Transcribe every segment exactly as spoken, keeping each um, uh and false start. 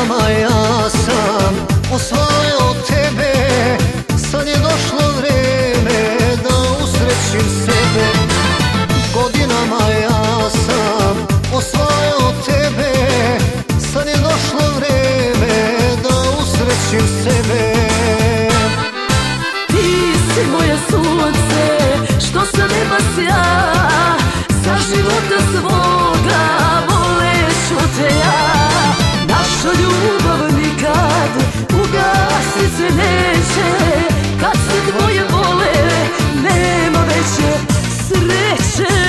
Godinama ja sam osvajao tebe, sad je došlo vreme da usrećim sebe. Godinama ja sam osvajao tebe, sad je došlo vreme da usrećim sebe. Ti si moje sunce, što sa neba sja, za života svoga voleću te ja. Naša ljubav nikad ugasit se neće, kad se dvoje vole nema veće sreće.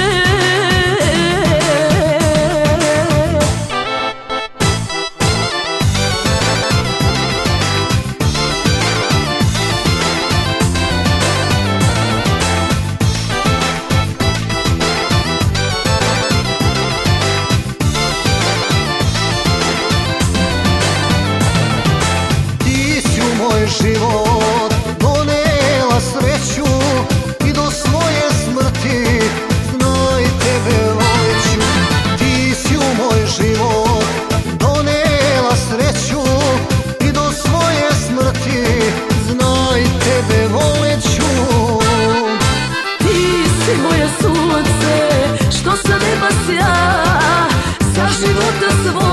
Život donela sreću i do svoje smrti znaj tebe voleću. Ti si u moj život donela sreću i do svoje smrti znaj tebe voleću. Ti si moje sunce, što sa neba sja, za života svoj